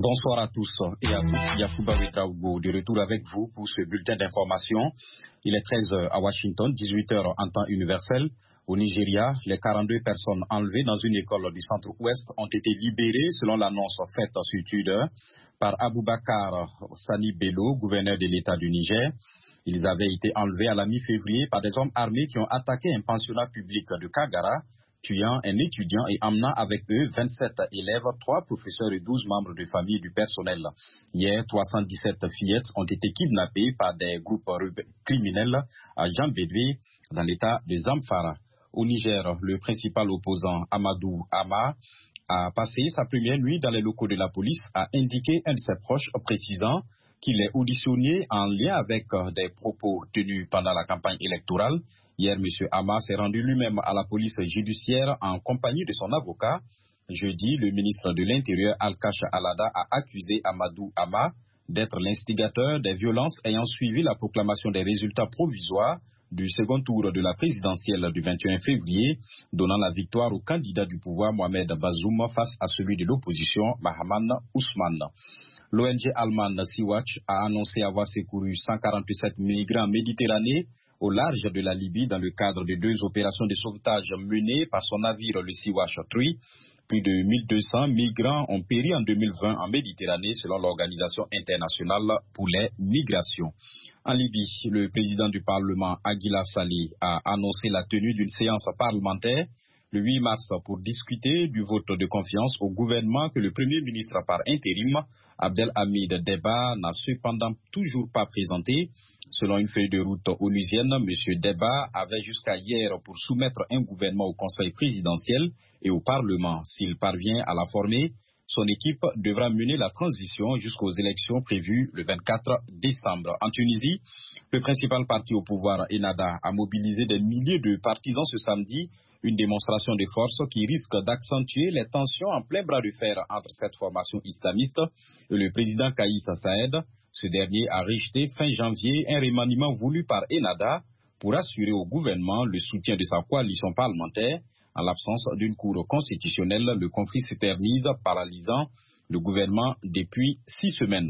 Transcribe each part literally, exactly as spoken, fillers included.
Bonsoir à tous et à toutes. Yacouba Ouedraogo de retour avec vous pour ce bulletin d'information. Il est treize heures à Washington, dix-huit heures en temps universel. Au Nigeria, les quarante-deux personnes enlevées dans une école du centre-ouest ont été libérées selon l'annonce faite sur Twitter par Aboubakar Sani Bello, gouverneur de l'État du Niger. Ils avaient été enlevés à la mi-février par des hommes armés qui ont attaqué un pensionnat public de Kagara, tuant un étudiant et emmenant avec eux vingt-sept élèves, trois professeurs et douze membres de famille du personnel. Hier, trois cent dix-sept fillettes ont été kidnappées par des groupes criminels à Djambédoué, dans l'état de Zamfara. Au Niger, le principal opposant Amadou Ama a passé sa première nuit dans les locaux de la police, a indiqué un de ses proches précisant qu'il est auditionné en lien avec des propos tenus pendant la campagne électorale. Hier, M. Ama s'est rendu lui-même à la police judiciaire en compagnie de son avocat. Jeudi, le ministre de l'Intérieur, Al-Kash Alada, a accusé Amadou Ama d'être l'instigateur des violences ayant suivi la proclamation des résultats provisoires du second tour de la présidentielle du vingt et un février, donnant la victoire au candidat du pouvoir Mohamed Bazoum face à celui de l'opposition Mahaman Ousmane. L'O N G allemande Sea-Watch a annoncé avoir secouru cent quarante-sept migrants en Méditerranée au large de la Libye dans le cadre de deux opérations de sauvetage menées par son navire le Sea-Watch trois. Plus de mille deux cents migrants ont péri en deux mille vingt en Méditerranée selon l'Organisation internationale pour les migrations. En Libye, le président du Parlement, Aguila Saleh, a annoncé la tenue d'une séance parlementaire le huit mars pour discuter du vote de confiance au gouvernement que le Premier ministre par intérim, Abdelhamid Deba, n'a cependant toujours pas présenté. Selon une feuille de route onusienne, M. Deba avait jusqu'à hier pour soumettre un gouvernement au Conseil présidentiel et au Parlement. S'il parvient à la former, son équipe devra mener la transition jusqu'aux élections prévues le vingt-quatre décembre. En Tunisie, le principal parti au pouvoir, Ennahda, a mobilisé des milliers de partisans ce samedi, une démonstration de force qui risque d'accentuer les tensions en plein bras de fer entre cette formation islamiste et le président Kaïs Saïed. Ce dernier a rejeté fin janvier un remaniement voulu par Ennahda pour assurer au gouvernement le soutien de sa coalition parlementaire. En l'absence d'une cour constitutionnelle, le conflit s'éternise, paralysant le gouvernement depuis six semaines.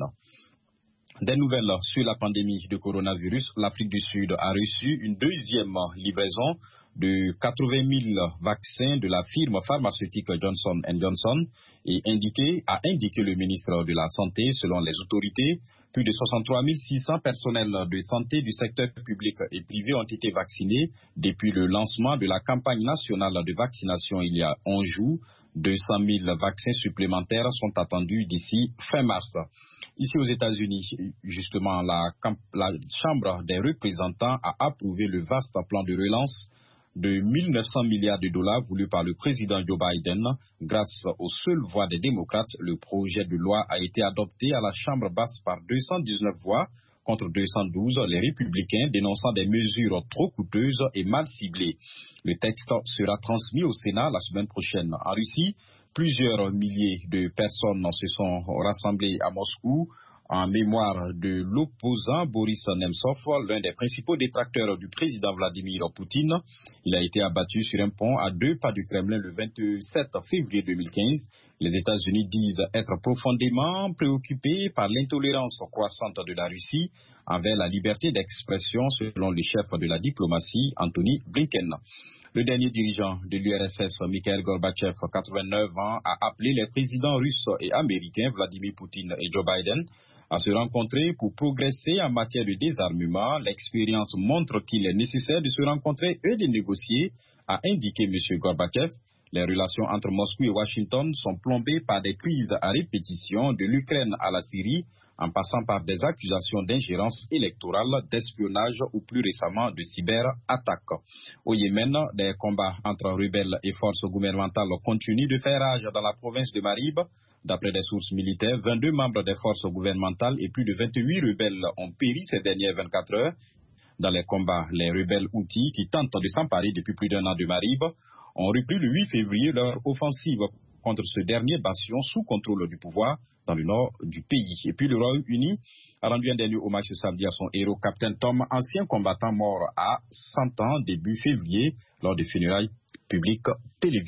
Des nouvelles sur la pandémie de coronavirus. L'Afrique du Sud a reçu une deuxième livraison de quatre-vingt mille vaccins de la firme pharmaceutique Johnson and Johnson et indiqué, a indiqué le ministre de la Santé. Selon les autorités, plus de soixante-trois mille six cents personnels de santé du secteur public et privé ont été vaccinés depuis le lancement de la campagne nationale de vaccination il y a onze jours. deux cent mille vaccins supplémentaires sont attendus d'ici fin mars. Ici aux États-Unis, justement, la, la Chambre des représentants a approuvé le vaste plan de relance de mille neuf cents milliards de dollars voulu par le président Joe Biden. Grâce aux seules voix des démocrates, le projet de loi a été adopté à la Chambre basse par deux cent dix-neuf voix contre deux cent douze, les républicains dénonçant des mesures trop coûteuses et mal ciblées. Le texte sera transmis au Sénat la semaine prochaine. En Russie, plusieurs milliers de personnes se sont rassemblées à Moscou en mémoire de l'opposant Boris Nemtsov, l'un des principaux détracteurs du président Vladimir Poutine. Il a été abattu sur un pont à deux pas du Kremlin le vingt-sept février deux mille quinze. Les États-Unis disent être profondément préoccupés par l'intolérance croissante de la Russie envers la liberté d'expression, selon le chef de la diplomatie, Anthony Blinken. Le dernier dirigeant de l'U R S S, Mikhail Gorbatchev, quatre-vingt-neuf ans, a appelé les présidents russes et américains, Vladimir Poutine et Joe Biden, à se rencontrer pour progresser en matière de désarmement. L'expérience montre qu'il est nécessaire de se rencontrer et de négocier, a indiqué M. Gorbatchev. Les relations entre Moscou et Washington sont plombées par des crises à répétition, de l'Ukraine à la Syrie, en passant par des accusations d'ingérence électorale, d'espionnage ou plus récemment de cyberattaques. Au Yémen, des combats entre rebelles et forces gouvernementales continuent de faire rage dans la province de Marib. D'après des sources militaires, vingt-deux membres des forces gouvernementales et plus de vingt-huit rebelles ont péri ces dernières vingt-quatre heures. Dans les combats, les rebelles Houthis, qui tentent de s'emparer depuis plus d'un an de Marib, ont repris le huit février leur offensive contre ce dernier bastion sous contrôle du pouvoir dans le nord du pays. Et puis le Royaume-Uni a rendu un dernier hommage ce samedi à son héros, Captain Tom, ancien combattant mort à cent ans début février lors des funérailles publiques télévisées.